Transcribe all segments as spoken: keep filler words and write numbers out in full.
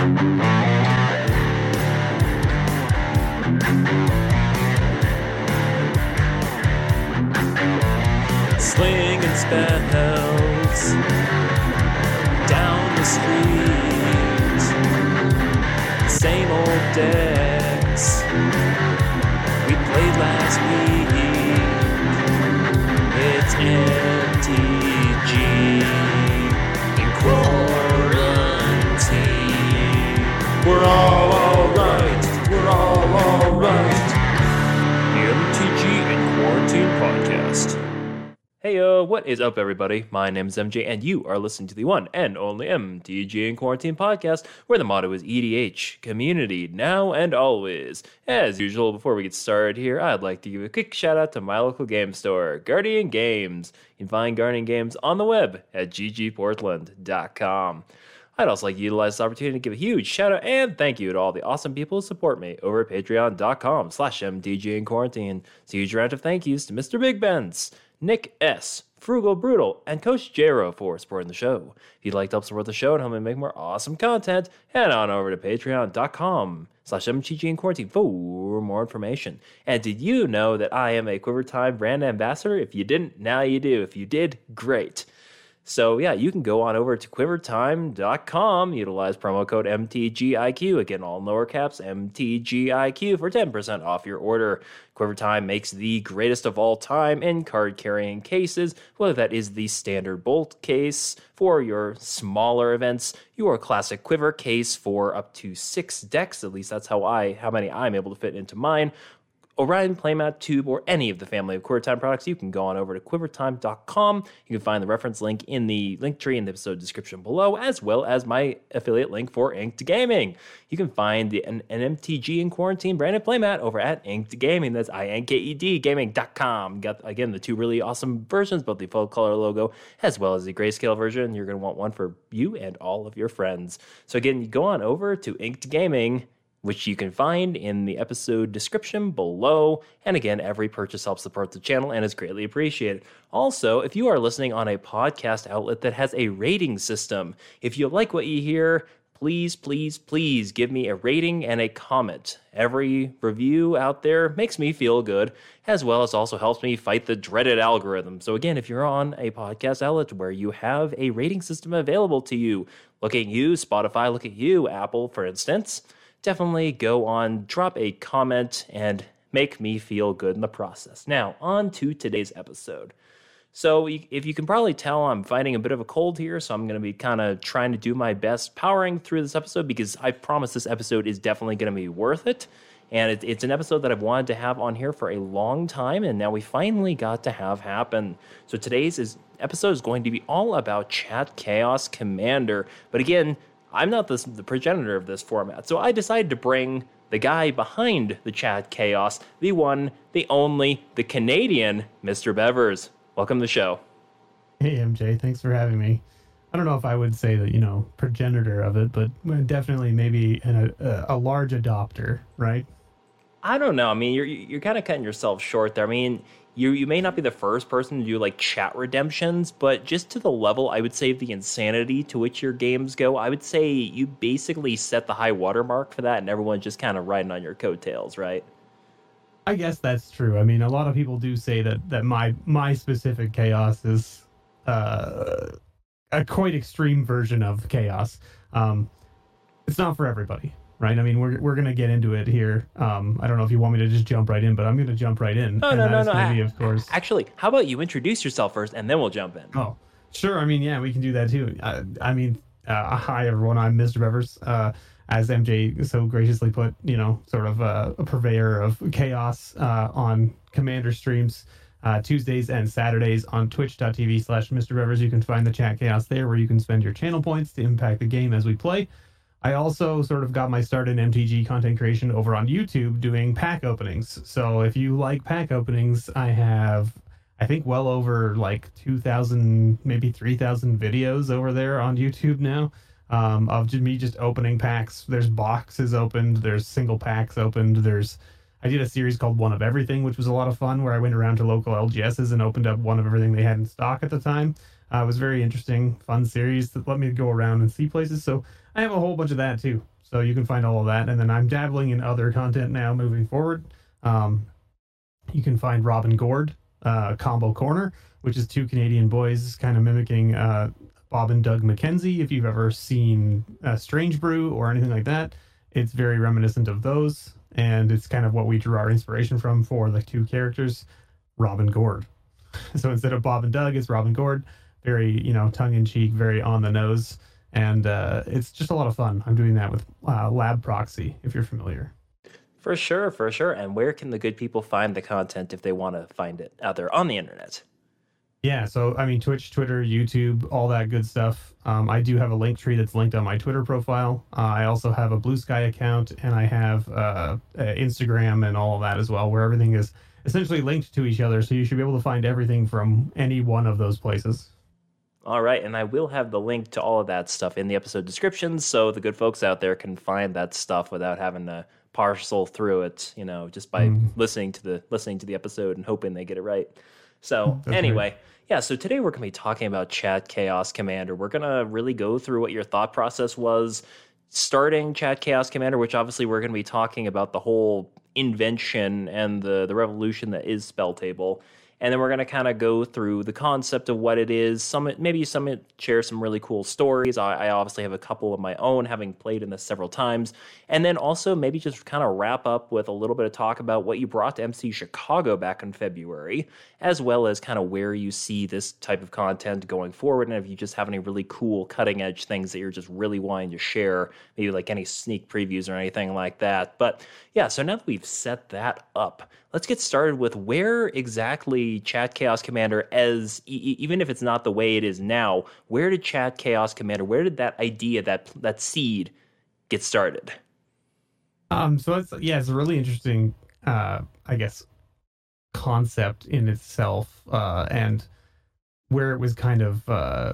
Slinging spells down the street, same old decks we played last week. It's M T G in quarantine. We're all alright, we're all alright. The M T G in Quarantine podcast. Hey, uh, what is up, everybody? My name is M J, and you are listening to the one and only M T G in Quarantine podcast, where the motto is E D H, community, now and always. As usual, before we get started here, I'd like to give a quick shout out to my local game store, Guardian Games. You can find Guardian Games on the web at g g portland dot com. I'd also like to utilize this opportunity to give a huge shout out and thank you to all the awesome people who support me over at patreon.com slash mtg in quarantine. It's a huge round of thank yous to Mister Big Benz, Nick S., Frugal Brutal, and Coach Jero for supporting the show. If you'd like to help support the show and help me make more awesome content, head on over to patreon.com slash mtg in quarantine for more information. And did you know that I am a QuiverTime brand ambassador? If you didn't, now you do. If you did, great. So yeah, you can go on over to quiver time dot com, utilize promo code M T G I Q, again, all in lower caps, M T G I Q, for ten percent off your order. QuiverTime makes the greatest of all time in card-carrying cases, whether that is the standard bolt case for your smaller events, your classic quiver case for up to six decks, at least that's how I, how many I'm able to fit into mine, Orion Playmat Tube, or any of the family of QuiverTime products, you can go on over to quiver time dot com. You can find the reference link in the link tree in the episode description below, as well as my affiliate link for Inked Gaming. You can find the an, an M T G in Quarantine branded playmat over at Inked Gaming. That's I N K E D gaming dot com. Got, again, the two really awesome versions, both the full color logo as well as the grayscale version. You're going to want one for you and all of your friends. So again, you go on over to Inked Gaming, which you can find in the episode description below. And again, every purchase helps support the channel and is greatly appreciated. Also, if you are listening on a podcast outlet that has a rating system, if you like what you hear, please, please, please give me a rating and a comment. Every review out there makes me feel good, as well as also helps me fight the dreaded algorithm. So again, if you're on a podcast outlet where you have a rating system available to you, look at you, Spotify, look at you, Apple, for instance, definitely go on, drop a comment, and make me feel good in the process. Now, on to today's episode. So, if you can probably tell, I'm fighting a bit of a cold here, so I'm going to be kind of trying to do my best powering through this episode, because I promise this episode is definitely going to be worth it. And it, it's an episode that I've wanted to have on here for a long time, and now we finally got to have happen. So today's is, episode is going to be all about Chat Chaos Commander. But again, I'm not the, the progenitor of this format, so I decided to bring the guy behind the Chat Chaos, the one, the only, the Canadian, Mister Bevers. Welcome to the show. Hey, M J, thanks for having me. I don't know if I would say that, you know, progenitor of it, but definitely maybe an, a, a large adopter, right? I don't know. I mean, you're you're kind of cutting yourself short there. I mean, You you may not be the first person to do like chat redemptions, but just to the level, I would say, of the insanity to which your games go, I would say you basically set the high watermark for that, and everyone's just kind of riding on your coattails, right? I guess that's true. I mean, a lot of people do say that that my my specific chaos is uh, a quite extreme version of chaos. Um, it's not for everybody. Right, I mean, we're we're gonna get into it here. Um, I don't know if you want me to just jump right in, but I'm gonna jump right in. No, no, no, no. Be, of course. Actually, how about you introduce yourself first, and then we'll jump in. Oh, sure. I mean, yeah, we can do that too. I, I mean, uh, hi everyone. I'm Mister Bevers. Uh, as M J so graciously put, you know, sort of uh, a purveyor of chaos uh, on Commander streams. Uh, Tuesdays and Saturdays on twitch.tv slash Mister Bevers. You can find the Chat Chaos there, where you can spend your channel points to impact the game as we play. I also sort of got my start in M T G content creation over on YouTube doing pack openings. So if you like pack openings, I have, I think, well over like two thousand, maybe three thousand videos over there on YouTube now um, of just me just opening packs. There's boxes opened, there's single packs opened, there's, I did a series called One of Everything, which was a lot of fun, where I went around to local L G Ss and opened up one of everything they had in stock at the time. Uh, it was a very interesting, fun series that let me go around and see places. So I have a whole bunch of that too. So you can find all of that. And then I'm dabbling in other content now moving forward. Um, you can find Robin Gord, uh, Combo Corner, which is two Canadian boys kind of mimicking uh, Bob and Doug McKenzie. If you've ever seen uh, Strange Brew or anything like that, it's very reminiscent of those. And it's kind of what we drew our inspiration from for the two characters, Robin Gord. So instead of Bob and Doug, it's Robin Gord. Very, you know, tongue-in-cheek, very on the nose. And uh, it's just a lot of fun. I'm doing that with uh, Lab Proxy, if you're familiar. For sure, for sure. And where can the good people find the content if they want to find it out there on the internet? Yeah, so, I mean, Twitch, Twitter, YouTube, all that good stuff. Um, I do have a link tree that's linked on my Twitter profile. Uh, I also have a Blue Sky account, and I have uh, uh, Instagram and all of that as well, where everything is essentially linked to each other. So you should be able to find everything from any one of those places. All right, and I will have the link to all of that stuff in the episode description, so the good folks out there can find that stuff without having to parcel through it, you know, just by mm. listening to the listening to the episode and hoping they get it right. So That's anyway, right. yeah, so today we're going to be talking about Chat Chaos Commander. We're going to really go through what your thought process was starting Chat Chaos Commander, which obviously we're going to be talking about the whole invention and the, the revolution that is Spell Table. And then we're going to kind of go through the concept of what it is. Some maybe some share some really cool stories. I, I obviously have a couple of my own, having played in this several times. And then also maybe just kind of wrap up with a little bit of talk about what you brought to M C Chicago back in February, as well as kind of where you see this type of content going forward. And if you just have any really cool cutting edge things that you're just really wanting to share, maybe like any sneak previews or anything like that. But yeah, so now that we've set that up, let's get started with where exactly Chat Chaos Commander, as e- even if it's not the way it is now, where did Chat Chaos Commander, where did that idea, that that seed get started? Um, so it's, yeah, it's a really interesting, uh, I guess, concept in itself, uh, and where it was kind of, uh,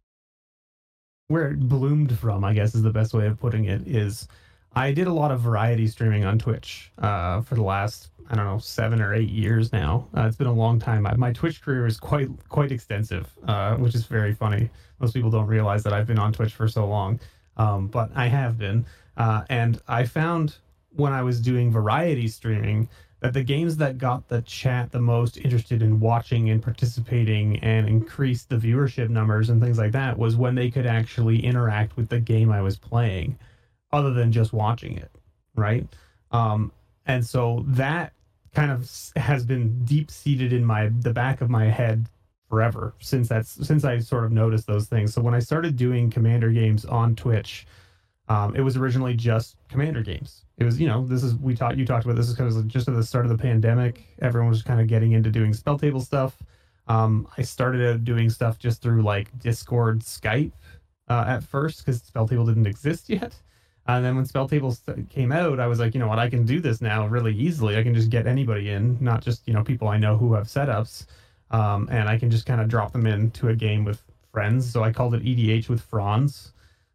where it bloomed from, I guess is the best way of putting it, is I did a lot of variety streaming on Twitch uh, for the last, I don't know, seven or eight years now. Uh, it's been a long time. I, my Twitch career is quite quite extensive, uh, which is very funny. Most people don't realize that I've been on Twitch for so long, um, but I have been. Uh, and I found when I was doing variety streaming that the games that got the chat the most interested in watching and participating and increased the viewership numbers and things like that was when they could actually interact with the game I was playing, other than just watching it, right? Um, and so that kind of has been deep-seated in my the back of my head forever since that's since I sort of noticed those things. So when I started doing Commander games on Twitch, um, it was originally just Commander games. It was, you know, this is we talked you talked about this is kind of just at the start of the pandemic. Everyone was kind of getting into doing Spell Table stuff. Um, I started out doing stuff just through like Discord, Skype uh, at first because Spell Table didn't exist yet. And then when Spell Table came out, I was like, you know what, I can do this now really easily. I can just get anybody in, not just, you know, people I know who have setups. Um, and I can just kind of drop them into a game with friends. So I called it E D H with Franz.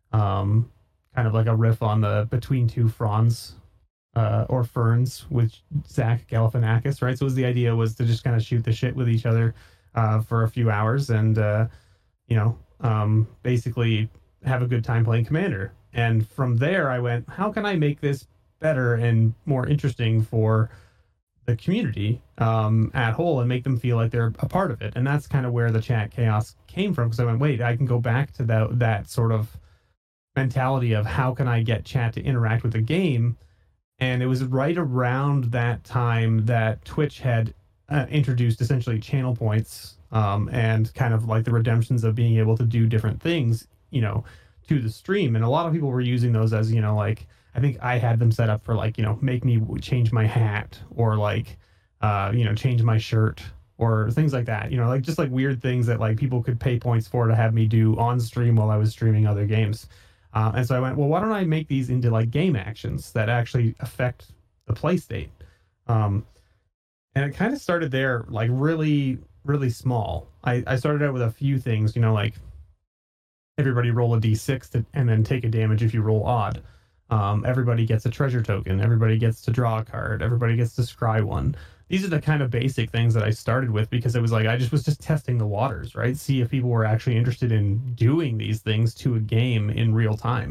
Um, kind of like a riff on the Between Two Franz uh, or Ferns with Zach Galifianakis, right? So it was the idea was to just kind of shoot the shit with each other uh, for a few hours and, uh, you know, um, basically have a good time playing Commander. And from there, I went, how can I make this better and more interesting for the community um, at whole and make them feel like they're a part of it? And that's kind of where the Chat Chaos came from, because I went, wait, I can go back to that, that sort of mentality of how can I get chat to interact with the game. And it was right around that time that Twitch had uh, introduced essentially channel points um, and kind of like the redemptions of being able to do different things, you know, to the stream. And a lot of people were using those as, you know, like, I think I had them set up for like, you know, make me change my hat or like, uh, you know, change my shirt or things like that, you know, like just like weird things that like people could pay points for to have me do on stream while I was streaming other games. Uh, and so I went, well, why don't I make these into like game actions that actually affect the play state? Um, and it kind of started there, like really, really small. I, I started out with a few things, you know, like everybody roll a d six to, and then take a damage if you roll odd. Um, everybody gets a treasure token. Everybody gets to draw a card. Everybody gets to scry one. These are the kind of basic things that I started with because it was like I just was just testing the waters, right? See if people were actually interested in doing these things to a game in real time.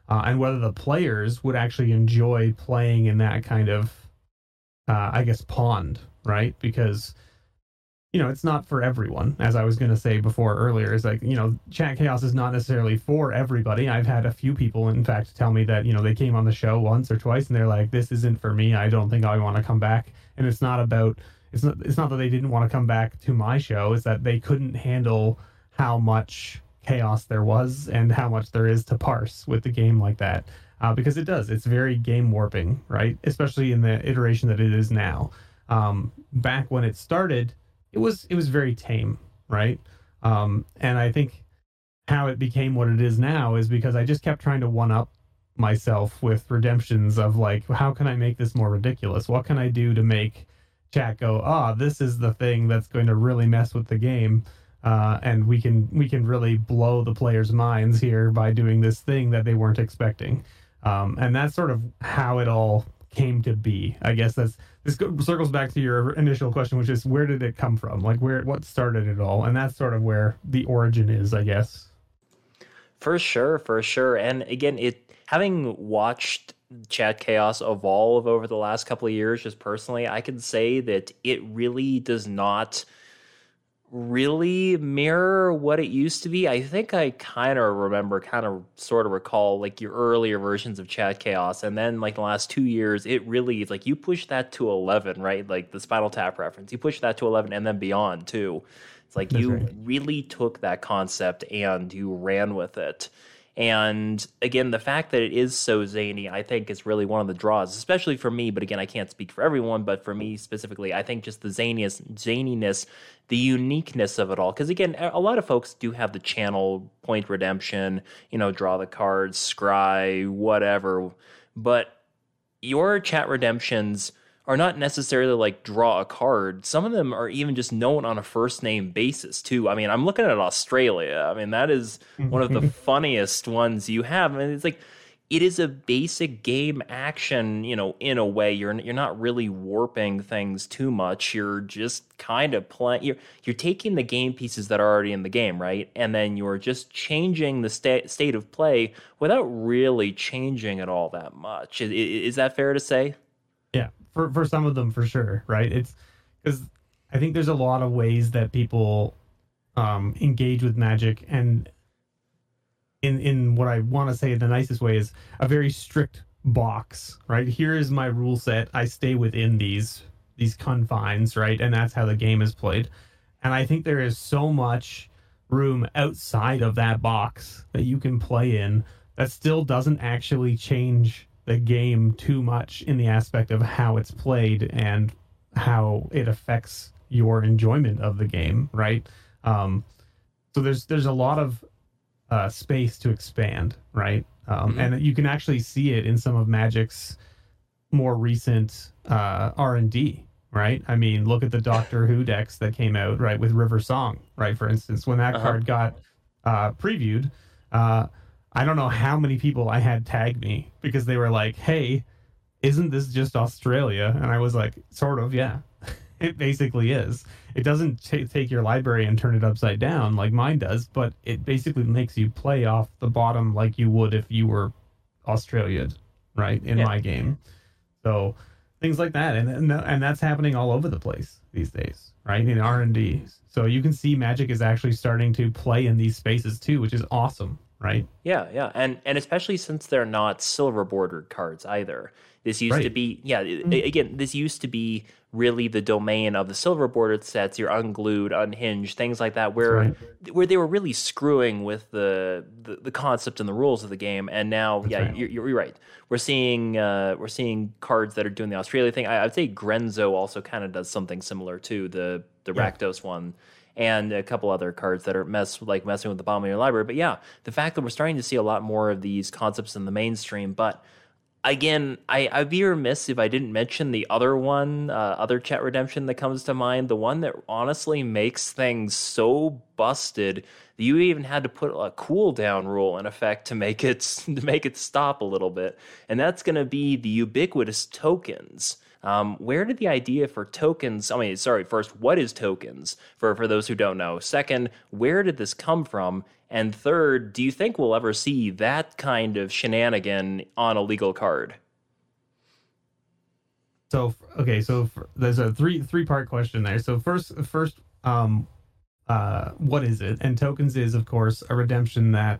uh, and whether the players would actually enjoy playing in that kind of, uh, I guess, pond, right? Because, you know, it's not for everyone, as I was going to say before earlier. Is like, you know, Chat Chaos is not necessarily for everybody. I've had a few people, in fact, tell me that, you know, they came on the show once or twice and they're like, this isn't for me. I don't think I want to come back. And it's not about, it's not, it's not that they didn't want to come back to my show. It's that they couldn't handle how much chaos there was and how much there is to parse with the game like that. Uh, because it does. It's very game warping, right? Especially in the iteration that it is now. Um, back when it started, it was it was very tame, right? Um, and I think how it became what it is now is because I just kept trying to one up myself with redemptions of like, how can I make this more ridiculous? What can I do to make chat go, ah, oh, this is the thing that's going to really mess with the game, uh, and we can we can really blow the players' minds here by doing this thing that they weren't expecting. Um, and that's sort of how it all came to be. I guess that's this circles back to your initial question, which is where did it come from? Like where what started it all? And that's sort of where the origin is, I guess. For sure, for sure. And again, it having watched Chat Chaos evolve over the last couple of years, just personally, I can say that it really does not really mirror what it used to be. I think I kind of remember, kind of sort of recall like your earlier versions of Chat Chaos, and then like the last two years, it really is like you push that to eleven, right? Like the Spinal Tap reference, you push that to eleven and then beyond too. It's like That's you right. really took that concept and you ran with it. And again, the fact that it is so zany, I think is really one of the draws, especially for me. But again, I can't speak for everyone, but for me specifically, I think just the zaniness, zaniness, the uniqueness of it all. Because again, a lot of folks do have the channel, point redemption, you know, draw the cards, scry, whatever. But your chat redemptions are not necessarily like draw a card. Some of them are even just known on a first name basis too. I mean, I'm looking at Australia. I mean, that is one of the funniest ones you have. I mean, it's like, it is a basic game action, you know, in a way. You're you're not really warping things too much. You're just kind of playing. You're you're taking the game pieces that are already in the game, right? And then you're just changing the sta- state of play without really changing it all that much. Is, is that fair to say? Yeah. For for some of them, for sure, right? It's because I think there's a lot of ways that people um, engage with Magic, and in in what I want to say the nicest way is a very strict box, right? Here is my rule set. I stay within these these confines, right? And that's how the game is played. And I think there is so much room outside of that box that you can play in that still doesn't actually change the game too much in the aspect of how it's played and how it affects your enjoyment of the game, right? Um, so there's there's a lot of uh, space to expand, right? Um, mm-hmm. And you can actually see it in some of Magic's more recent uh, R and D, right? I mean, look at the Doctor Who decks that came out, right, with River Song, right? For instance, when that uh-huh. card got uh, previewed, uh, I don't know how many people I had tag me because they were like, hey, isn't this just Australia? And I was like, sort of, yeah. It basically is. It doesn't t- take your library and turn it upside down like mine does, but it basically makes you play off the bottom like you would if you were Australian, right, in yeah. my game. So things like that. And, and and that's happening all over the place these days, right, in R and D. So you can see Magic is actually starting to play in these spaces too, which is awesome. Right. Yeah, yeah, and and especially since they're not silver bordered cards either. This used right. to be, yeah. Mm-hmm. Again, this used to be really the domain of the silver bordered sets, your unglued, unhinged, things like that, where right. where they were really screwing with the, the the concept and the rules of the game. And now, That's yeah, right. you're, you're right. We're seeing uh, we're seeing cards that are doing the Australia thing. I, I'd say Grenzo also kind of does something similar too. The the yeah. Rakdos one. And a couple other cards that are mess like messing with the bottom of your library. But yeah, the fact that we're starting to see a lot more of these concepts in the mainstream. But again, I, I'd be remiss if I didn't mention the other one, uh, other chat redemption that comes to mind. The one that honestly makes things so busted that you even had to put a cooldown rule in effect to make it to make it stop a little bit. And that's going to be the ubiquitous tokens. Um, where did the idea for tokens, I mean, sorry, first, what is tokens for, for those who don't know? Second, where did this come from? And third, do you think we'll ever see that kind of shenanigan on a legal card? So, okay, so for, there's a three three part question there. So first, first, um, uh, what is it? And tokens is, of course, a redemption that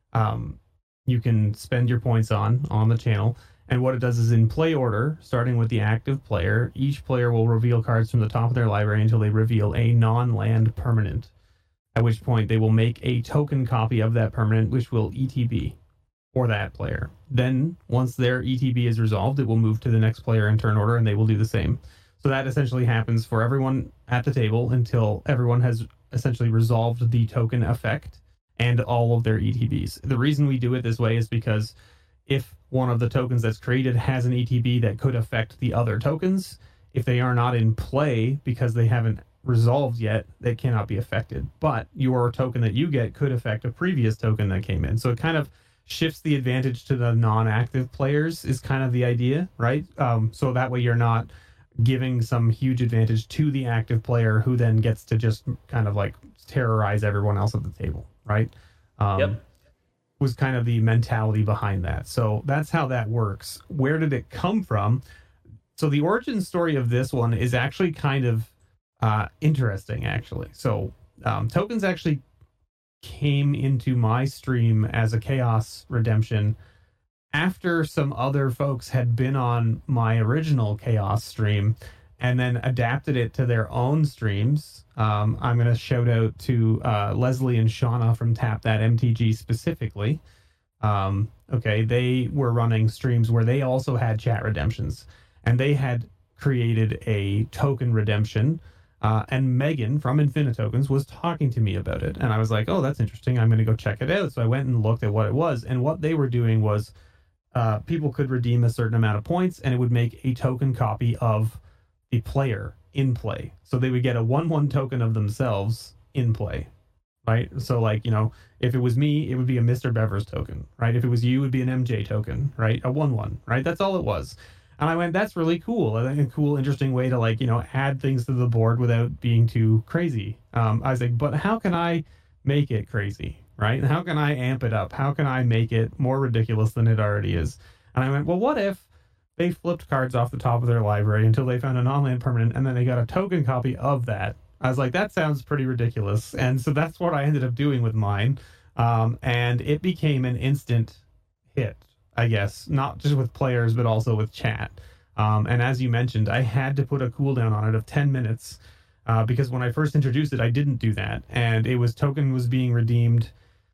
um, you can spend your points on on the channel. And what it does is, in play order, starting with the active player, each player will reveal cards from the top of their library until they reveal a non-land permanent, at which point they will make a token copy of that permanent, which will E T B for that player. Then, once their E T B is resolved, it will move to the next player in turn order, and they will do the same. So that essentially happens for everyone at the table until everyone has essentially resolved the token effect and all of their E T Bs. The reason we do it this way is because if one of the tokens that's created has an E T B that could affect the other tokens, if they are not in play because they haven't resolved yet, they cannot be affected. But your token that you get could affect a previous token that came in. So it kind of shifts the advantage to the non-active players is kind of the idea, right? Um, so that way you're not giving some huge advantage to the active player who then gets to just kind of like terrorize everyone else at the table, right? Um, yep. Was kind of the mentality behind that. So that's how that works. Where did it come from? So the origin story of this one is actually kind of uh, interesting, actually. So um, tokens actually came into my stream as a Chaos redemption after some other folks had been on my original Chaos stream and then adapted it to their own streams. Um, I'm going to shout out to uh, Leslie and Shauna from Tap That M T G specifically. Um, okay, they were running streams where they also had chat redemptions, and they had created a token redemption. Uh, and Megan from Infinitokens was talking to me about it. And I was like, oh, that's interesting. I'm going to go check it out. So I went and looked at what it was. And what they were doing was uh, people could redeem a certain amount of points, and it would make a token copy of the player in play. So they would get a one one token of themselves in play, right? So like, you know, if it was me, it would be a Mister Bevers token, right? If it was you, it would be an M J token, right? A one one, right? That's all it was. And I went, that's really cool. I think a cool, interesting way to like, you know, add things to the board without being too crazy. Um, I was like, but how can I make it crazy, right? How can I amp it up? How can I make it more ridiculous than it already is? And I went, well, what if they flipped cards off the top of their library until they found a non-land permanent, and then they got a token copy of that? I was like, that sounds pretty ridiculous. And so that's what I ended up doing with mine. Um, and it became an instant hit, I guess, not just with players, but also with chat. Um, and as you mentioned, I had to put a cooldown on it of ten minutes uh, because when I first introduced it, I didn't do that. And it was token was being redeemed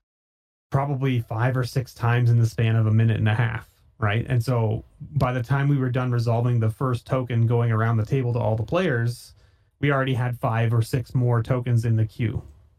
probably five or six times in the span of a minute and a half. Right. And so by the time we were done resolving the first token going around the table to all the players, we already had five or six more tokens in the queue.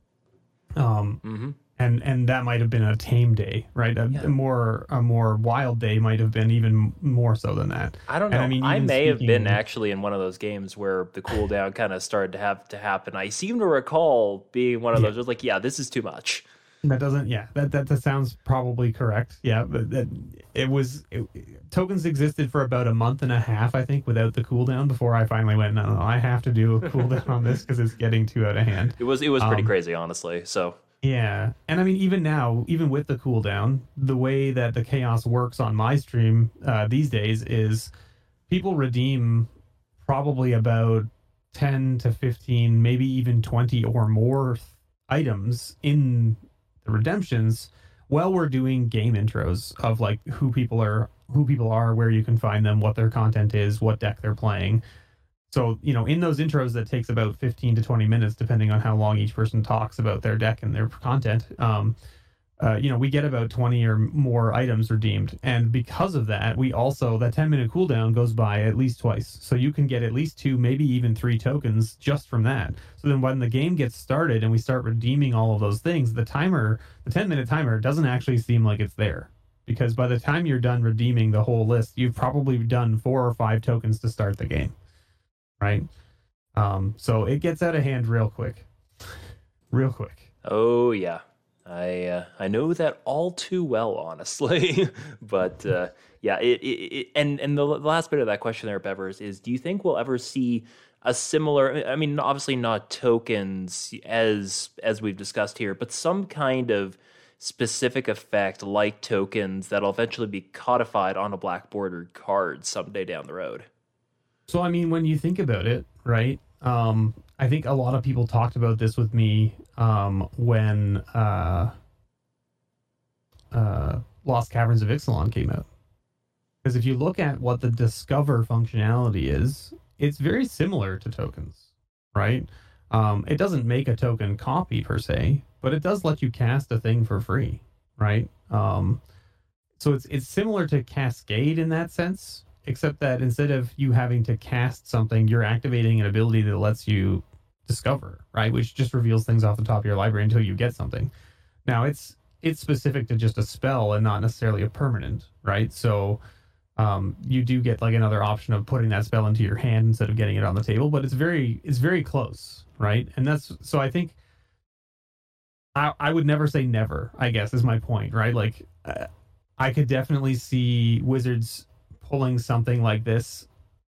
Um, mm-hmm. And and that might have been a tame day, right? A, yeah. a more a more wild day might have been even more so than that. I don't know. I, mean, I may speaking... have been actually in one of those games where the cooldown kind of started to have to happen. I seem to recall being one of those. Yeah. It was like, yeah, this is too much. That doesn't, yeah, that, that that sounds probably correct. Yeah, but that it was it, tokens existed for about a month and a half, I think, without the cooldown before I finally went, no, no, I have to do a cooldown on this because it's getting too out of hand. It was it was pretty um, crazy, honestly. So yeah, and I mean, even now, even with the cooldown, the way that the chaos works on my stream uh, these days is people redeem probably about ten to fifteen, maybe even twenty or more items in the redemptions while we're doing game intros of like who people are who people are, where you can find them, what their content is, what deck they're playing. So, you know, in those intros that takes about fifteen to twenty minutes depending on how long each person talks about their deck and their content. Um uh, you know, we get about twenty or more items redeemed. And because of that, we also, that ten minute cooldown goes by at least twice. So you can get at least two, maybe even three tokens just from that. So then when the game gets started and we start redeeming all of those things, the timer, the ten minute timer doesn't actually seem like it's there. Because by the time you're done redeeming the whole list, you've probably done four or five tokens to start the game. Right? Um, so it gets out of hand real quick. Real quick. Oh, yeah. I uh, I know that all too well, honestly. but uh, yeah, it, it, it and and the last bit of that question there, Bevers, is: do you think we'll ever see a similar? I mean, obviously not tokens as as we've discussed here, but some kind of specific effect like tokens that'll eventually be codified on a black bordered card someday down the road. So I mean, when you think about it, right? Um, I think a lot of people talked about this with me um, when uh, uh, Lost Caverns of Ixalan came out. Because if you look at what the Discover functionality is, it's very similar to tokens, right? Um, it doesn't make a token copy per se, but it does let you cast a thing for free, right? Um, so it's it's similar to Cascade in that sense, except that instead of you having to cast something, you're activating an ability that lets you discover, right? Which just reveals things off the top of your library until you get something. Now, it's it's specific to just a spell and not necessarily a permanent, right? So um, you do get like another option of putting that spell into your hand instead of getting it on the table, but it's very it's very close, right? And that's so I think I I would never say never, I guess is my point, right? Like uh, I could definitely see Wizards pulling something like this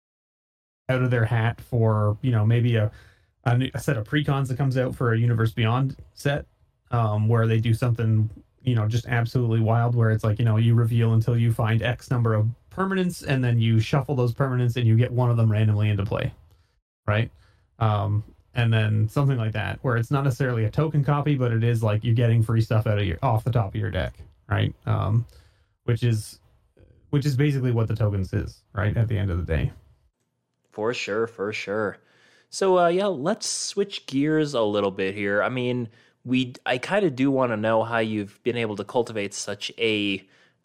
out of their hat for, you know, maybe a, a, new, a set of precons that comes out for a Universe Beyond set, um, where they do something, you know, just absolutely wild, where it's like, you know, you reveal until you find X number of permanents, and then you shuffle those permanents and you get one of them randomly into play, right? Um, and then something like that, where it's not necessarily a token copy, but it is like you're getting free stuff out of your off the top of your deck, right? Um, which is which is basically what the tokens is, right? At the end of the day. For sure, for sure. So uh, yeah, let's switch gears a little bit here. I mean, we I kind of do want to know how you've been able to cultivate such a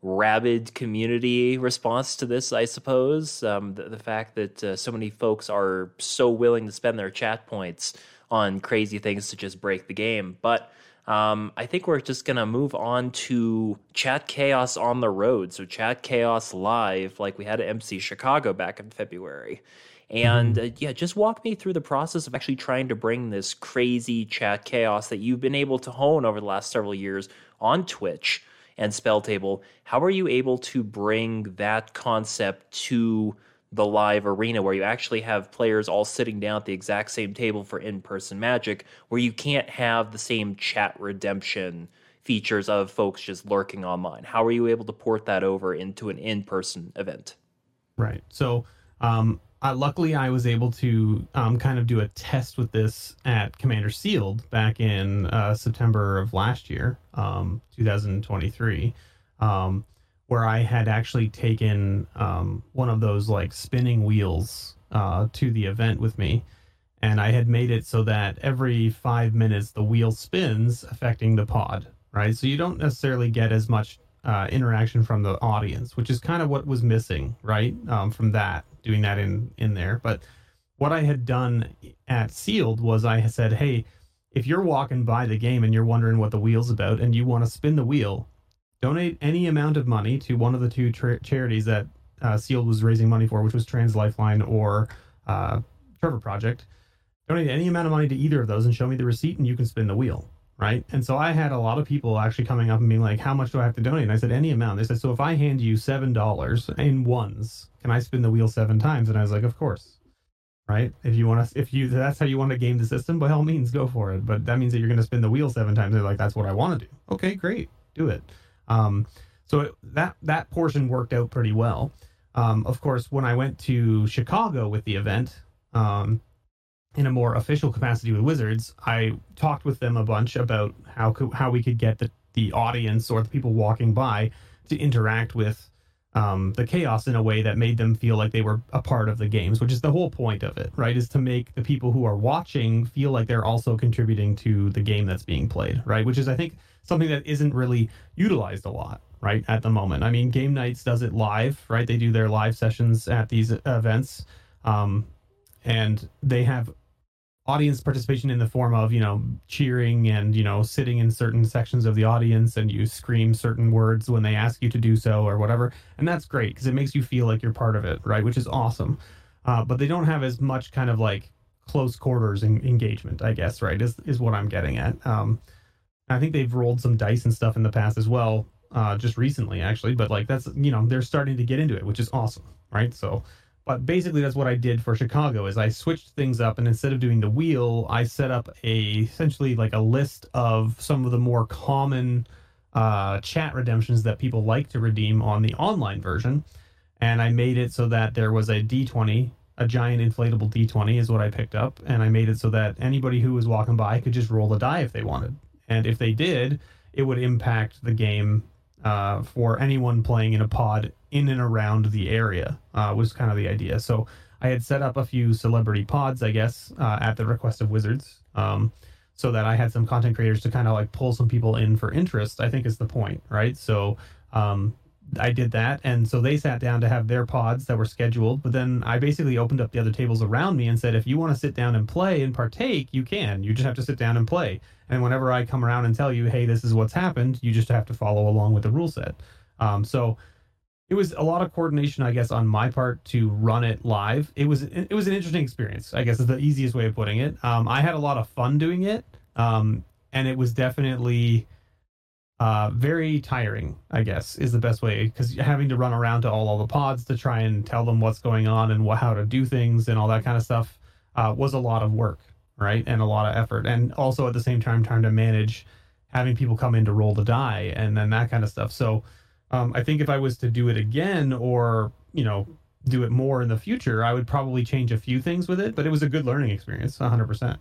rabid community response to this, I suppose. Um, the, the fact that uh, so many folks are so willing to spend their chat points on crazy things to just break the game. But Um, I think we're just going to move on to Chat Chaos on the road. So Chat Chaos live, like we had at M C Chicago back in February. And uh, yeah, just walk me through the process of actually trying to bring this crazy Chat Chaos that you've been able to hone over the last several years on Twitch and Spell Table. How are you able to bring that concept to the live arena where you actually have players all sitting down at the exact same table for in-person Magic, where you can't have the same chat redemption features of folks just lurking online? How are you able to port that over into an in-person event? Right. So um, uh, luckily I was able to um, kind of do a test with this at Commander Sealed back in uh, September of last year, um, twenty twenty-three. Um, where I had actually taken um, one of those like spinning wheels uh, to the event with me. And I had made it so that every five minutes the wheel spins, affecting the pod, right? So you don't necessarily get as much uh, interaction from the audience, which is kind of what was missing, right? Um, from that, doing that in, in there. But what I had done at Sealed was I had said, hey, if you're walking by the game and you're wondering what the wheel's about and you want to spin the wheel, donate any amount of money to one of the two tra- charities that uh, Sealed was raising money for, which was Trans Lifeline or uh, Trevor Project. Donate any amount of money to either of those and show me the receipt and you can spin the wheel, right? And so I had a lot of people actually coming up and being like, how much do I have to donate? And I said, any amount. They said, so if I hand you seven dollars in ones, can I spin the wheel seven times? And I was like, of course, right? If you want to, if you, that's how you want to game the system, by all means, go for it. But that means that you're going to spin the wheel seven times. They're like, that's what I want to do. Okay, great. Do it. Um, so it, that that portion worked out pretty well. Um, of course, when I went to Chicago with the event, um, in a more official capacity with Wizards, I talked with them a bunch about how co- how we could get the, the audience or the people walking by to interact with um, the chaos in a way that made them feel like they were a part of the games, which is the whole point of it, right? Is to make the people who are watching feel like they're also contributing to the game that's being played, right? Which is, I think, something that isn't really utilized a lot, right, at the moment. I mean, Game Nights does it live, right? They do their live sessions at these events, um, and they have audience participation in the form of, you know, cheering and, you know, sitting in certain sections of the audience, and you scream certain words when they ask you to do so or whatever. And that's great because it makes you feel like you're part of it, right, which is awesome. Uh, but they don't have as much kind of like close quarters en- engagement, I guess, right, is, is what I'm getting at. Um, I think they've rolled some dice and stuff in the past as well, uh, just recently actually. But like that's you know they're starting to get into it, which is awesome, right? So, but basically that's what I did for Chicago is I switched things up, and instead of doing the wheel, I set up a essentially like a list of some of the more common uh, chat redemptions that people like to redeem on the online version, and I made it so that there was a D twenty. A giant inflatable D twenty is what I picked up, and I made it so that anybody who was walking by could just roll a die if they wanted. And if they did, it would impact the game uh, for anyone playing in a pod in and around the area, uh, was kind of the idea. So I had set up a few celebrity pods, I guess, uh, at the request of Wizards, um, so that I had some content creators to kind of like pull some people in for interest, I think is the point, right? So um, I did that, and so they sat down to have their pods that were scheduled, but then I basically opened up the other tables around me and said, if you want to sit down and play and partake, you can. You just have to sit down and play. And whenever I come around and tell you, hey, this is what's happened, you just have to follow along with the rule set. Um, so it was a lot of coordination, I guess, on my part to run it live. It was it was an interesting experience, I guess is the easiest way of putting it. Um, I had a lot of fun doing it, um, and it was definitely... Uh, very tiring, I guess, is the best way, because having to run around to all, all the pods to try and tell them what's going on and wh- how to do things and all that kind of stuff uh, was a lot of work, right? And a lot of effort. And also at the same time, trying to manage having people come in to roll the die and then that kind of stuff. So um, I think if I was to do it again or, you know, do it more in the future, I would probably change a few things with it, but it was a good learning experience, one hundred percent.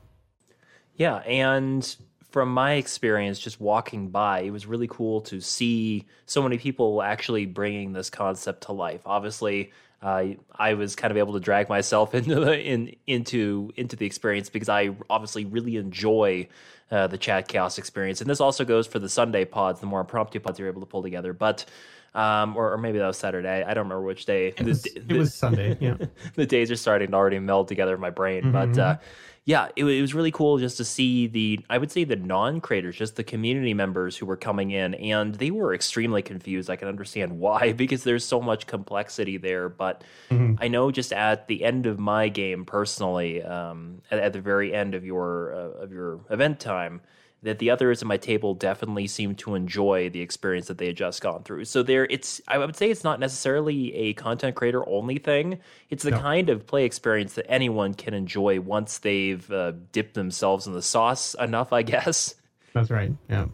Yeah, and from my experience just walking by, it was really cool to see so many people actually bringing this concept to life. Obviously, uh, I was kind of able to drag myself into the in, into into the experience because I obviously really enjoy uh, the Chat Chaos experience, and this also goes for the Sunday pods, the more impromptu pods you're able to pull together. But um, or, or maybe that was Saturday. I don't remember which day. It was, the, it was Sunday. Yeah, the days are starting to already meld together in my brain, mm-hmm. but. Uh, Yeah, it, it was really cool just to see the, I would say the non-creators, just the community members who were coming in, and they were extremely confused. I can understand why, because there's so much complexity there. But mm-hmm. I know just at the end of my game personally, um, at, at the very end of your uh, of your event time, that the others at my table definitely seemed to enjoy the experience that they had just gone through. So there, it's I would say it's not necessarily a content creator only thing. It's the no. kind of play experience that anyone can enjoy once they've uh, dipped themselves in the sauce enough, I guess. That's right. Yeah.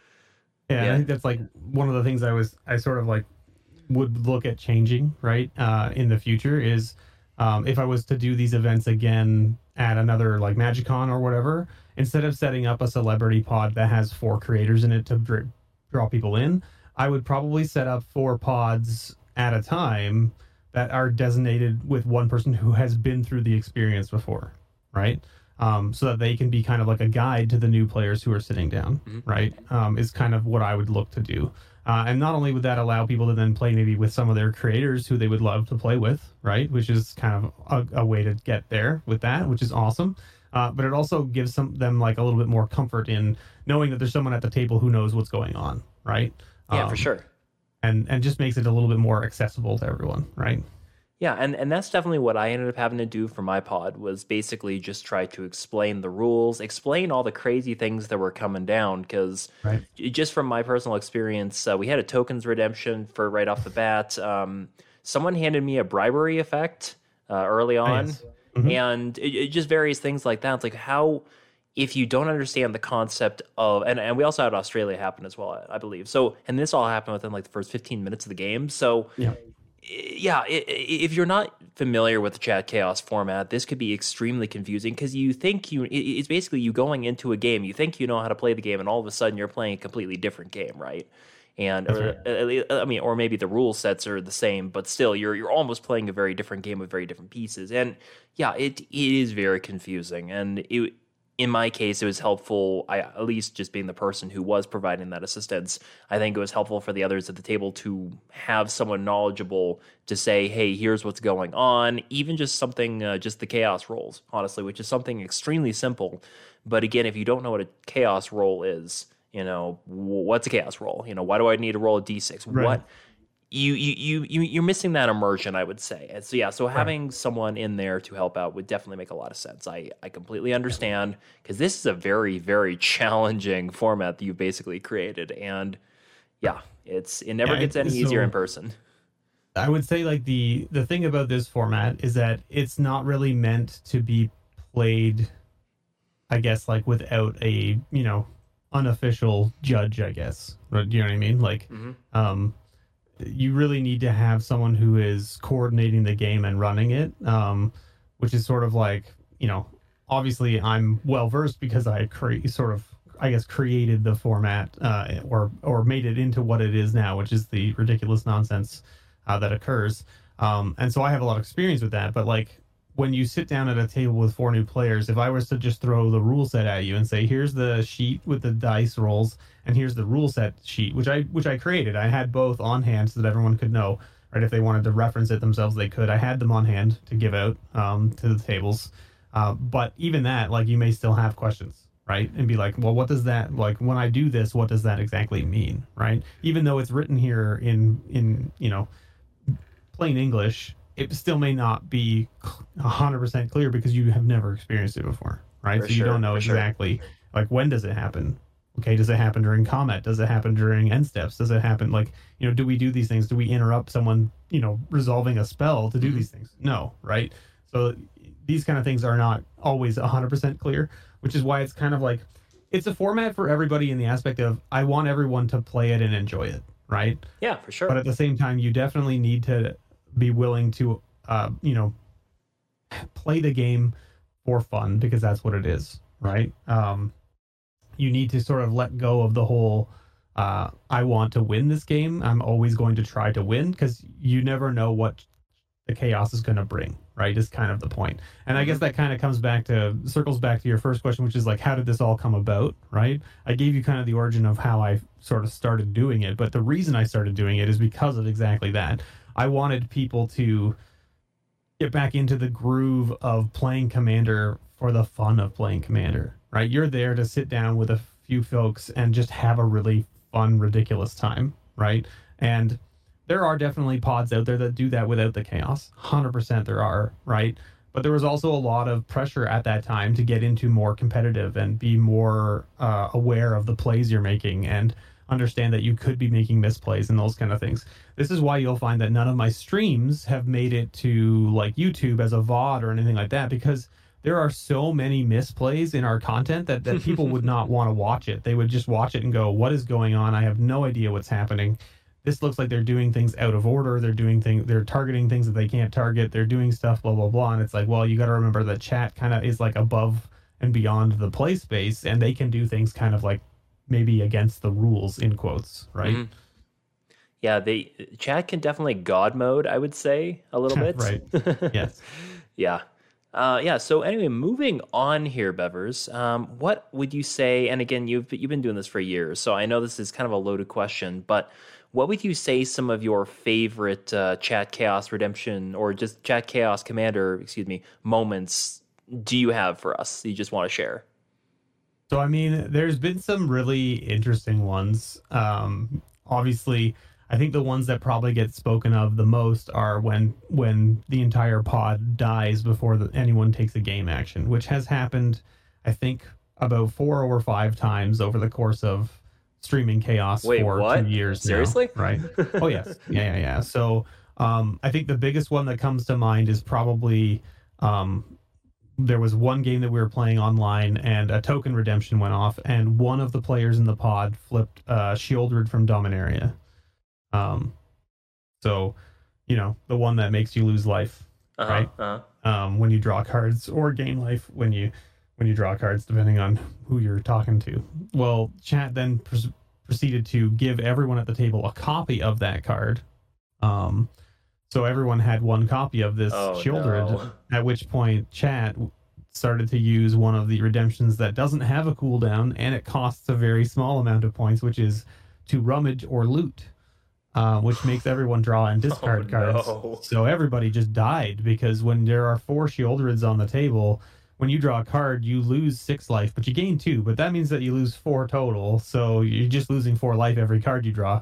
yeah. Yeah, I think that's like one of the things I was, I sort of like would look at changing, right, uh, in the future is um, if I was to do these events again at another like MagicCon or whatever, instead of setting up a celebrity pod that has four creators in it to dr- draw people in, I would probably set up four pods at a time that are designated with one person who has been through the experience before, right? Um, so that they can be kind of like a guide to the new players who are sitting down, mm-hmm. right? Um, is kind of what I would look to do. Uh, and not only would that allow people to then play maybe with some of their creators who they would love to play with, right? Which is kind of a, a way to get there with that, which is awesome. Uh, but it also gives some, them like a little bit more comfort in knowing that there's someone at the table who knows what's going on, right? Yeah, um, for sure. And and just makes it a little bit more accessible to everyone, right? Yeah, and, and that's definitely what I ended up having to do for my pod, was basically just try to explain the rules, explain all the crazy things that were coming down, because right. just from my personal experience, uh, we had a tokens redemption for right off the bat. Um, someone handed me a bribery effect uh, early on, nice. mm-hmm. and it, it just various things like that. It's like how... if you don't understand the concept of, and, and we also had Australia happen as well, I believe. So, and this all happened within like the first fifteen minutes of the game. So, yeah, yeah it, if you're not familiar with the Chat Chaos format, this could be extremely confusing because you think you, it, it's basically you going into a game, you think you know how to play the game, and all of a sudden you're playing a completely different game, right? And or, right. I mean, or maybe the rule sets are the same, but still, you're you're almost playing a very different game with very different pieces. And yeah, it it is very confusing, and it. In my case, it was helpful, I, at least just being the person who was providing that assistance, I think it was helpful for the others at the table to have someone knowledgeable to say, hey, here's what's going on, even just something, uh, just the chaos rolls, honestly, which is something extremely simple. But again, if you don't know what a chaos roll is, you know, what's a chaos roll? You know, why do I need to roll a d six? Right. What? you you you you you're missing that immersion, I would say. And so yeah, so having right. someone in there to help out would definitely make a lot of sense. I I completely understand, because this is a very very challenging format that you basically created, and yeah, it's it never yeah, gets any so, easier in person. I would say like the the thing about this format is that it's not really meant to be played, I guess, like without a, you know, unofficial judge, I guess. Do you know what I mean? Like, mm-hmm. um, you really need to have someone who is coordinating the game and running it, um, which is sort of like, you know, obviously I'm well versed because I cre- sort of, I guess, created the format uh, or or made it into what it is now, which is the ridiculous nonsense uh, that occurs. Um, and so I have a lot of experience with that. But like, when you sit down at a table with four new players, if I was to just throw the rule set at you and say, here's the sheet with the dice rolls, and here's the rule set sheet, which I which I created. I had both on hand so that everyone could know, right? If they wanted to reference it themselves, they could. I had them on hand to give out um, to the tables. Uh, but even that, like, you may still have questions, right? And be like, well, what does that, like, when I do this, what does that exactly mean, right? Even though it's written here in, in you know, plain English, it still may not be one hundred percent clear because you have never experienced it before, right? For so you sure, don't know exactly, sure. like, when does it happen? Okay, does it happen during combat? Does it happen during end steps? Does it happen, like, you know, do we do these things? Do we interrupt someone, you know, resolving a spell to do mm-hmm. these things? No, right? So these kind of things are not always one hundred percent clear, which is why it's kind of like, it's a format for everybody in the aspect of, I want everyone to play it and enjoy it, right? Yeah, for sure. But at the same time, you definitely need to be willing to, uh, you know, play the game for fun, because that's what it is, right? Um, you need to sort of let go of the whole, uh, I want to win this game, I'm always going to try to win, because you never know what the chaos is going to bring, right? Is kind of the point. And I guess that kind of comes back to, circles back to your first question, which is like, how did this all come about, right? I gave you kind of the origin of how I sort of started doing it, but the reason I started doing it is because of exactly that. I wanted people to get back into the groove of playing Commander for the fun of playing Commander, right? You're there to sit down with a few folks and just have a really fun, ridiculous time, right? And there are definitely pods out there that do that without the chaos. one hundred percent there are, right? But there was also a lot of pressure at that time to get into more competitive and be more uh, aware of the plays you're making and understand that you could be making misplays and those kind of things. This is why you'll find that none of my streams have made it to like YouTube as a V O D or anything like that, because there are so many misplays in our content that, that people would not want to watch it. They would just watch it and go, what is going on? I have no idea what's happening. This looks like they're doing things out of order. They're doing things, they're targeting things that they can't target. They're doing stuff, blah, blah, blah. And it's like, well, you got to remember that chat kind of is like above and beyond the play space, and they can do things kind of like maybe against the rules, in quotes, right? Mm-hmm. Yeah, they chat can definitely God mode, I would say, a little bit. Right. Yes. Yeah. Uh, yeah. So anyway, moving on here, Bevers. Um, what would you say? And again, you've you've been doing this for years, so I know this is kind of a loaded question, but what would you say some of your favorite uh, Chat Chaos Redemption or just Chat Chaos Commander, excuse me, moments do you have for us that you just want to share? So, I mean, there's been some really interesting ones. Um, obviously, I think the ones that probably get spoken of the most are when when the entire pod dies before the, anyone takes a game action, which has happened, I think, about four or five times over the course of streaming Chaos Wait, for what? two years Seriously? now. Right? Oh, yes. Yeah, yeah, yeah. So um, I think the biggest one that comes to mind is probably... Um, there was one game that we were playing online and a token redemption went off, and one of the players in the pod flipped uh, Sheoldred from Dominaria. Um, so, you know, the one that makes you lose life, uh-huh, right? Uh-huh. Um, when you draw cards, or gain life when you when you draw cards, depending on who you're talking to. Well, chat then pr- proceeded to give everyone at the table a copy of that card. Um, So everyone had one copy of this oh, Sheoldred, no. at which point chat started to use one of the redemptions that doesn't have a cooldown, and it costs a very small amount of points, which is to rummage or loot, uh, which makes everyone draw and discard oh, cards. No. So everybody just died, because when there are four Sheoldreds on the table, when you draw a card, you lose six life, but you gain two, but that means that you lose four total, so you're just losing four life every card you draw.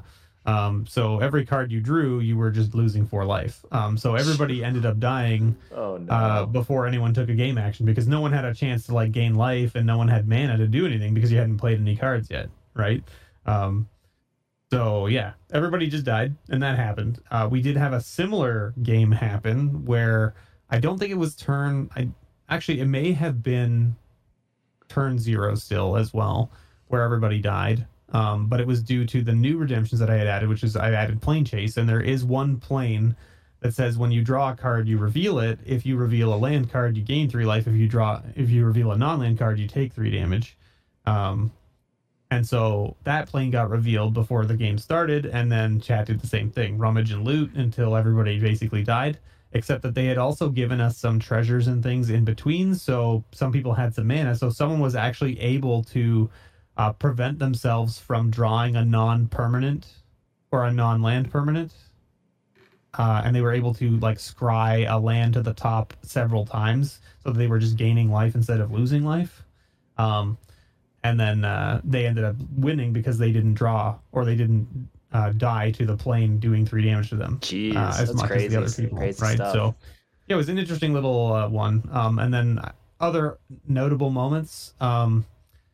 Um, so every card you drew, you were just losing four life. Um, so everybody ended up dying Oh no. uh, before anyone took a game action because no one had a chance to like gain life and no one had mana to do anything because you hadn't played any cards yet, right? Um, so yeah, everybody just died and that happened. Uh, we did have a similar game happen where I don't think it was turn. I actually it may have been turn zero still as well, where everybody died. Um, but it was due to the new redemptions that I had added, which is I added plane chase, and there is one plane that says when you draw a card, you reveal it. If you reveal a land card, you gain three life. If you draw, if you reveal a non-land card, you take three damage. Um, and so that plane got revealed before the game started, and then chat did the same thing, rummage and loot until everybody basically died. Except that they had also given us some treasures and things in between, so some people had some mana. So someone was actually able to Uh, prevent themselves from drawing a non-permanent or a non-land permanent, uh, and they were able to like scry a land to the top several times, so they were just gaining life instead of losing life. Um, and then uh, they ended up winning because they didn't draw or they didn't uh, die to the plane, doing three damage to them. Jeez, uh, as that's much crazy. as the other people, crazy right? Stuff. So yeah, it was an interesting little uh, one. Um, and then other notable moments. Um,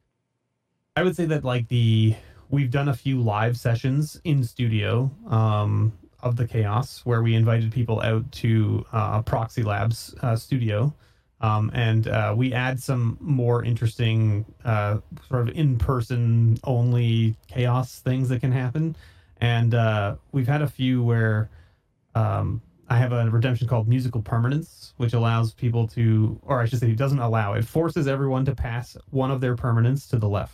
I would say that like the we've done a few live sessions in studio um, of the Chaos where we invited people out to uh, Proxy Labs uh, studio, um, and uh, we add some more interesting uh, sort of in-person only Chaos things that can happen, and uh, we've had a few where um, I have a redemption called Musical Permanence, which allows people to, or I should say, it doesn't allow, it forces everyone to pass one of their permanents to the left.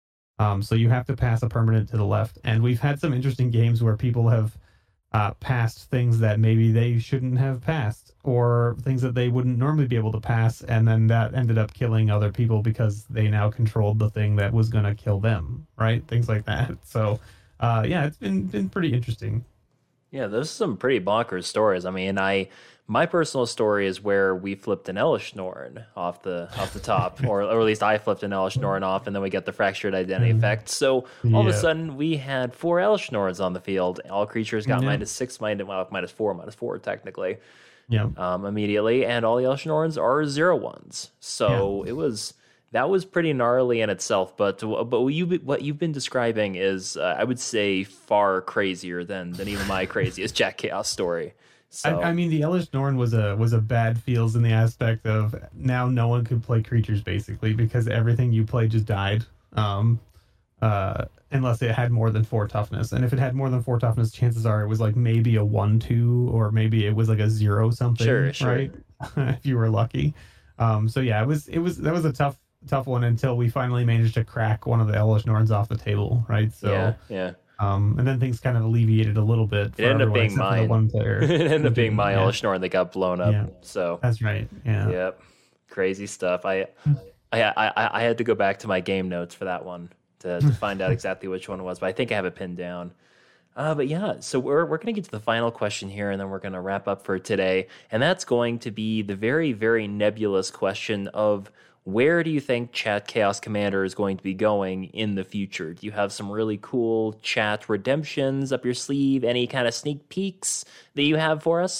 Um, so you have to pass a permanent to the left. And we've had some interesting games where people have uh, passed things that maybe they shouldn't have passed, or things that they wouldn't normally be able to pass. And then that ended up killing other people because they now controlled the thing that was going to kill them, right? Things like that. So, uh, yeah, it's been, been pretty interesting. Yeah, those are some pretty bonkers stories. I mean, I my personal story is where we flipped an Elish Norn off the off the top, or, or at least I flipped an Elish Norn off, and then we get the fractured identity mm. effect. So all yeah. of a sudden, we had four Elish Norns on the field. All creatures got yeah. minus six, minus well, minus four, minus four technically. Yeah. Um, immediately, and all the Elish Norns are zero ones. So yeah. it was. That was pretty gnarly in itself, but but what, you, what you've been describing is, uh, I would say, far crazier than than even my craziest Jack Chaos story. So. I, I mean, the Elish Norn was a was a bad feels in the aspect of now no one could play creatures basically because everything you played just died, um, uh, unless it had more than four toughness. And if it had more than four toughness, chances are it was like maybe a one two or maybe it was like a zero something. Sure, sure. Right? If you were lucky. Um, so yeah, it was it was that was a tough. tough one until we finally managed to crack one of the Elish Norns off the table, right? So yeah, yeah. Um, and then things kind of alleviated a little bit. It ended up being mine. One player. It ended up being my yeah. Elish Norn that got blown up. Yeah. So that's right. Yeah. Yep. Crazy stuff. I, I, I, I had to go back to my game notes for that one to, to find out exactly which one it was, but I think I have it pinned down. Uh, but yeah, so we're we're going to get to the final question here, and then we're going to wrap up for today. And that's going to be the very, very nebulous question of, where do you think Chat Chaos Commander is going to be going in the future? Do you have some really cool chat redemptions up your sleeve? Any kind of sneak peeks that you have for us?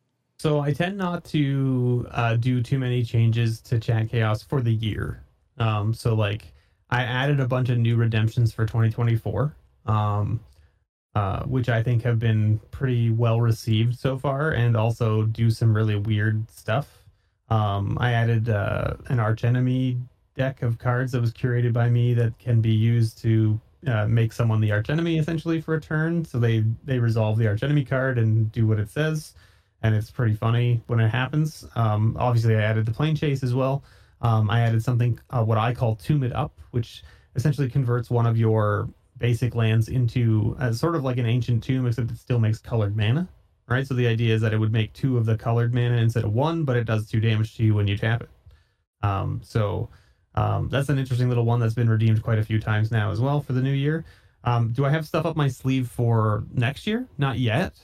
So I tend not to uh, do too many changes to Chat Chaos for the year. Um, so like I added a bunch of new redemptions for twenty twenty-four, um, uh, which I think have been pretty well received so far, and also do some really weird stuff. Um, I added uh, an archenemy deck of cards that was curated by me that can be used to uh, make someone the archenemy essentially for a turn. So they, they resolve the archenemy card and do what it says. And it's pretty funny when it happens. Um, obviously, I added the plane chase as well. Um, I added something, uh, what I call Tomb It Up, which essentially converts one of your basic lands into uh, sort of like an ancient tomb, except it still makes colored mana. Right, so the idea is that it would make two of the colored mana instead of one, but it does two damage to you when you tap it. Um, so um, that's an interesting little one that's been redeemed quite a few times now as well for the new year. Um, do I have stuff up my sleeve for next year? Not yet,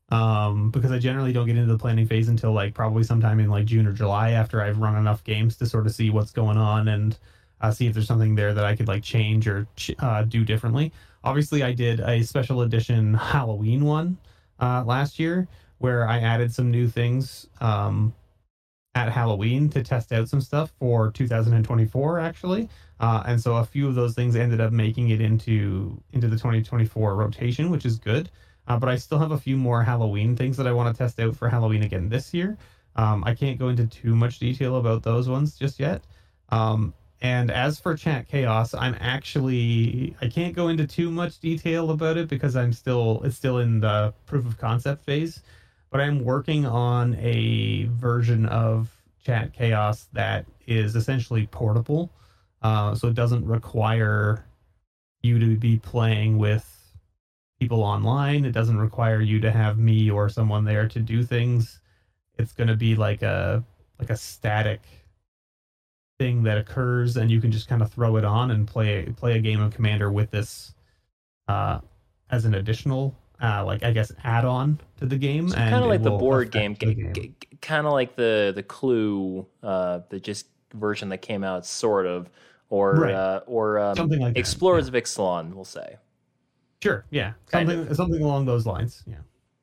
um, because I generally don't get into the planning phase until like probably sometime in like June or July after I've run enough games to sort of see what's going on and uh, see if there's something there that I could like change or ch- uh, do differently. obviously I did a special edition Halloween one uh, last year where I added some new things um, at Halloween to test out some stuff for two thousand twenty-four, actually. Uh, and so a few of those things ended up making it into into the twenty twenty-four rotation, which is good. Uh, but I still have a few more Halloween things that I want to test out for Halloween again this year. Um, I can't go into too much detail about those ones just yet. Um, and as for Chat Chaos, I'm actually I can't go into too much detail about it because I'm still it's still in the proof of concept phase. But I'm working on a version of Chat Chaos that is essentially portable, uh, so it doesn't require you to be playing with people online. It doesn't require you to have me or someone there to do things. It's going to be like a like a static thing that occurs, and you can just kind of throw it on and play play a game of Commander with this uh, as an additional, uh, like I guess, add-on to the game. So kind of like the board game, game. kind of like the the Clue, uh, the just version that came out, sort of, or right. uh, or um, something like Explorers that, yeah. of Ixalan, we'll say. Sure, yeah, kind something of. something along those lines, yeah.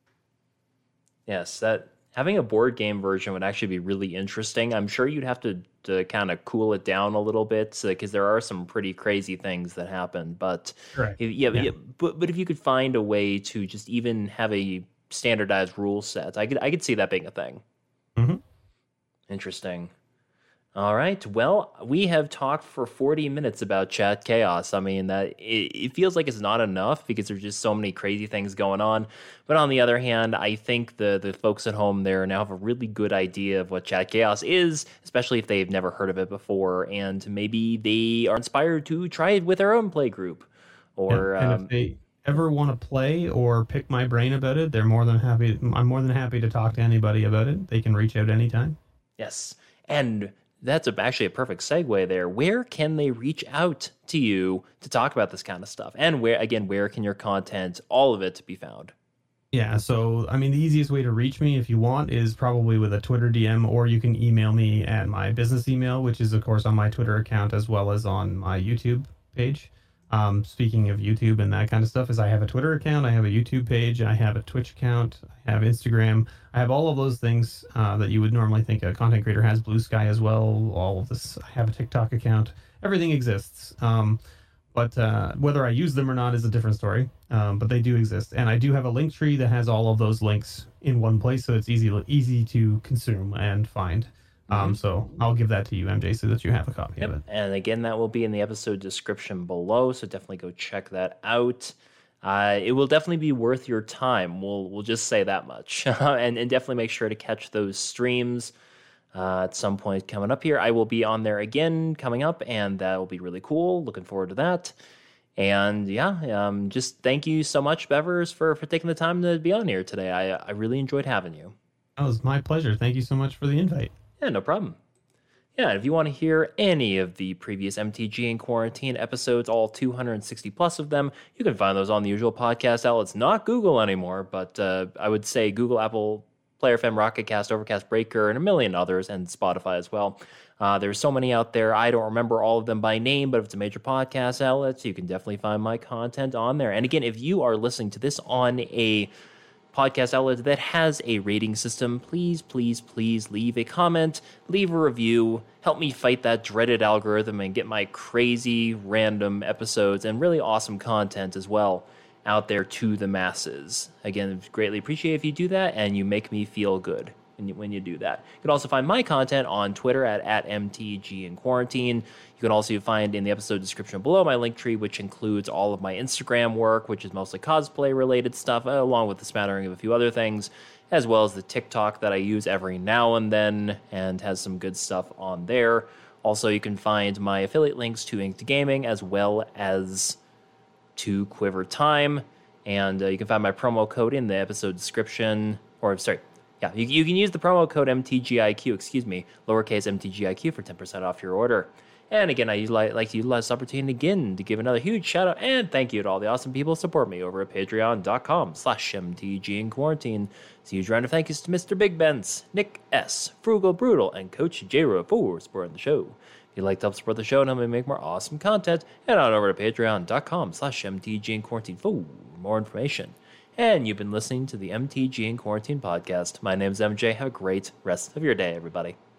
Yes, that having a board game version would actually be really interesting. I'm sure you'd have to, to kind of cool it down a little bit because uh, there are some pretty crazy things that happen. But right. if, yeah, yeah. yeah, but but if you could find a way to just even have a standardized rule set, I could I could see that being a thing. Mm-hmm. Interesting. All right. Well, we have talked for forty minutes about Chat Chaos. I mean, that it, it feels like it's not enough because there's just so many crazy things going on. But on the other hand, I think the the folks at home there now have a really good idea of what Chat Chaos is, especially if they've never heard of it before, and maybe they are inspired to try it with their own play group. Or yeah, and um, if they ever want to play or pick my brain about it, they're more than happy. I'm more than happy to talk to anybody about it. They can reach out anytime. Yes, and that's a, actually a perfect segue there. Where can they reach out to you to talk about this kind of stuff? And where, again, where can your content, all of it, be found? Yeah, so, I mean, the easiest way to reach me if you want is probably with a Twitter D M, or you can email me at my business email, which is, of course, on my Twitter account as well as on my YouTube page. Um, speaking of YouTube and that kind of stuff, is I have a Twitter account, I have a YouTube page, I have a Twitch account, I have Instagram. I have all of those things uh, that you would normally think a content creator has. Blue Sky as well. All of this. I have a TikTok account. Everything exists. Um, but uh, whether I use them or not is a different story. Um, but they do exist, and I do have a link tree that has all of those links in one place, so it's easy easy to consume and find. Um, so I'll give that to you, M J, so that you have a copy yep. of it. And again, that will be in the episode description below, so definitely go check that out. Uh, it will definitely be worth your time. We'll we'll just say that much, and and definitely make sure to catch those streams uh, at some point coming up here. I will be on there again coming up, and that will be really cool. Looking forward to that. And yeah, um, just thank you so much, Bevers, for for taking the time to be on here today. I I really enjoyed having you. That was my pleasure. Thank you so much for the invite. Yeah, no problem. Yeah, if you want to hear any of the previous M T G in Quarantine episodes, all two hundred sixty plus of them, you can find those on the usual podcast outlets. Not Google anymore, but uh, I would say Google, Apple, Player F M, Rocket Cast, Overcast, Breaker, and a million others, and Spotify as well. Uh, there's so many out there. I don't remember all of them by name, but if it's a major podcast outlet, you can definitely find my content on there. And again, if you are listening to this on a podcast outlet that has a rating system, please, please, please leave a comment, leave a review, help me fight that dreaded algorithm and get my crazy random episodes and really awesome content as well out there to the masses. Again, greatly appreciate if you do that, and you make me feel good when you, when you do that. You can also find my content on Twitter at, at M T G in Quarantine. You can also find in the episode description below my link tree, which includes all of my Instagram work, which is mostly cosplay-related stuff, along with the smattering of a few other things, as well as the TikTok that I use every now and then and has some good stuff on there. Also, you can find my affiliate links to Inked Gaming as well as to Quiver Time, and uh, you can find my promo code in the episode description, or sorry, yeah, you, you can use the promo code M T G I Q, excuse me, lowercase M T G I Q for ten percent off your order. And again, I like, like to utilize this opportunity again to give another huge shout out and thank you to all the awesome people who support me over at patreon.com slash MTG in Quarantine. It's a huge round of thank yous to Mister Big Benz, Nick S., Frugal Brutal, and Coach J-Ro for supporting the show. If you'd like to help support the show and help me make more awesome content, head on over to patreon.com slash MTG in Quarantine for more information. And you've been listening to the M T G in Quarantine podcast. My name is M J. Have a great rest of your day, everybody.